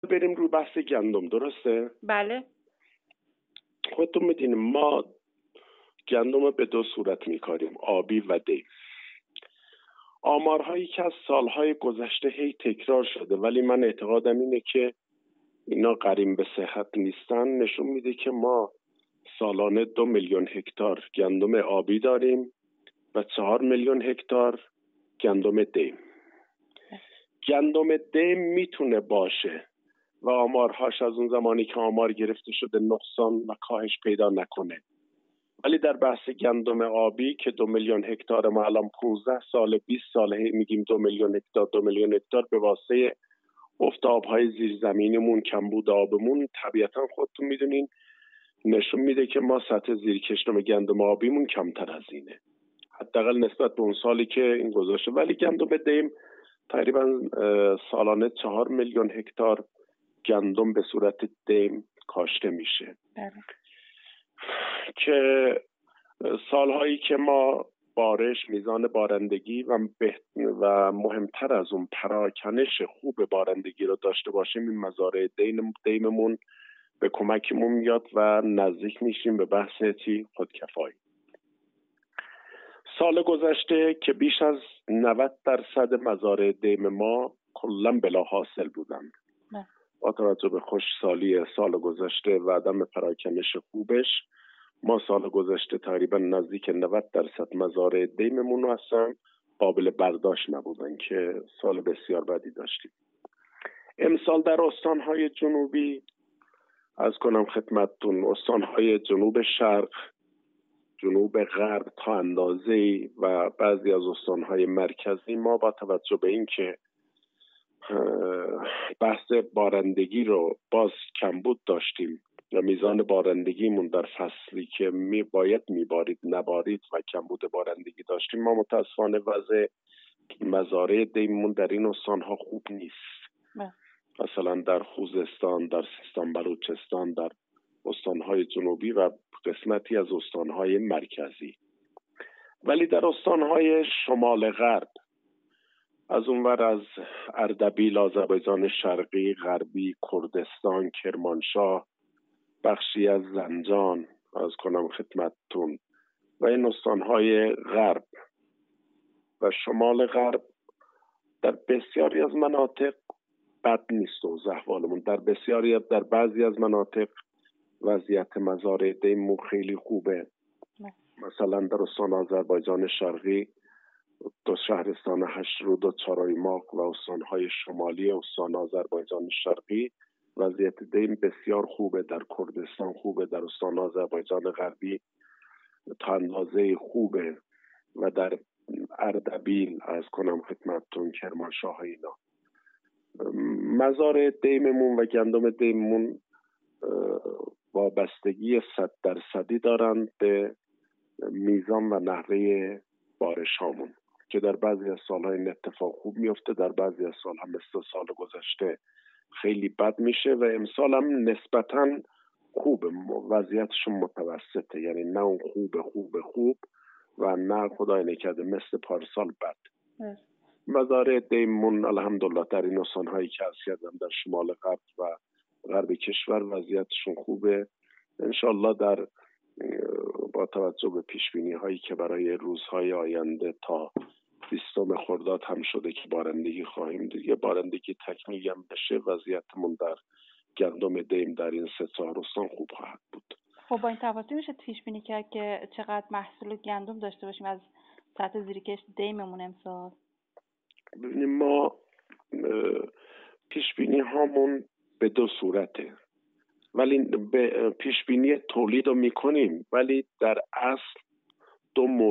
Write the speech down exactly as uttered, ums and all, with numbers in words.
بریم رو بحث گندم، درسته؟ بله. خودتون میدونیم ما گندم به دو صورت میکاریم، آبی و دیم. آمارهایی که از سالهای گذشته هی تکرار شده ولی من اعتقادم اینه که اینا قرین به صحت نیستن، نشون میده که ما سالانه دو میلیون هکتار گندم آبی داریم و چهار میلیون هکتار گندم دیم. گندم دیم میتونه باشه و آمارهاش از اون زمانی که آمار گرفته شده نقصان و کاهش پیدا نکنه، ولی در بحث گندم آبی که دو میلیون هکتار ما الان پانزده سال بیست ساله میگیم دو میلیون هکتار دو میلیون هکتار به واسطه افت آبهای زیرزمینیمون، کمبود آبمون، طبیعتا خودتون میدونین نشون میده که ما سطح زیرکشتم گندم آبیمون کمتر از اینه، حداقل نسبت به اون سالی که این گذاشته. ولی گندم دیم تقریبا سالانه چهار میلیون هکتار گندم به صورت دیم کاشته میشه. بله. که سالهایی که ما بارش، میزان بارندگی و و مهمتر از اون پراکنش خوب بارندگی رو داشته باشیم، این مزارع دیم دیممون به کمکمون میاد و نزدیک میشیم به بحث چی؟ خودکفایی. سال گذشته که بیش از نود درصد مزارع دیم ما کلا بلا حاصل بودن. با توجه به خشکسالی سال گذشته و عدم پراکنش خوبش، ما سال گذشته تقریبا نزدیک نود درصد مزارع دیممون اصلا قابل برداشت نبودن که سال بسیار بدی داشتیم. امسال در استانهای جنوبی از کنم خدمتتون، استانهای جنوب شرق، جنوب غرب تا اندازه‌ای و بعضی از استانهای مرکزی، ما با توجه به این که بحث بارندگی رو باز کمبود داشتیم و میزان بارندگیمون در فصلی که می باید میبارید نبارید و کمبود بارندگی داشتیم، ما متاسفانه وضع مزارع دیممون در این استانها خوب نیست. نه. مثلا در خوزستان، در سیستان بلوچستان، در استانهای جنوبی و قسمتی از استانهای مرکزی. ولی در استانهای شمال غرب، از اونور از اردبیل، آذربایجان شرقی، غربی، کردستان، کرمانشاه، بخشی از زنجان از کنم خدمتتون و این استانهای غرب و شمال غرب، در بسیاری از مناطق بد نیست و احوالمون، در بسیاری در بعضی از مناطق وضعیت مزارع دیممون خیلی خوبه. مثلا در استان آذربایجان شرقی دو شهرستان هشترود و چارایماق و استانهای شمالی استان آذربایجان شرقی وضعیت دیم بسیار خوبه. در کردستان خوبه، در استان آذربایجان غربی تا اندازه خوبه و در اردبیل از کنم خدمتتون کرمانشاه اینا. مزارع دیممون و گندم دیممون وابستگی صد درصدی دارن به میزان و نحوه بارش هامون که در بعضی از سال‌ها این اتفاق خوب میفته، در بعضی از سال‌ها مثل سال گذشته خیلی بد میشه و امسال هم نسبتاً خوبه، وضعیتشون متوسطه، یعنی نه اون خوب خوب خوب و نه خدای نکرده مثل پارسال بد. مزارع دیممون الحمدلله در این استان‌هایی که از کردم در شمال غرب و غرب کشور وضعیتشون خوبه. انشالله در با توجه به پیشبینی هایی که برای روزهای آینده تا بیستم خرداد هم شده که بارندگی خواهیم دید، یه بارندگی تکمیلی هم بشه، وضعیتمون در گندم دیم در این سه چهار استان خوب خواهد بود. خب با این تفاصیل میشه پیش بینی کرد که چقدر محصول گندم داشته باشیم از سطح زیرکشت دیممون امسال؟ ببینیم ما پیش بینی هامون به دو صورته، ولی به پیش بینی تولید رو میکنیم، ولی در اصل دو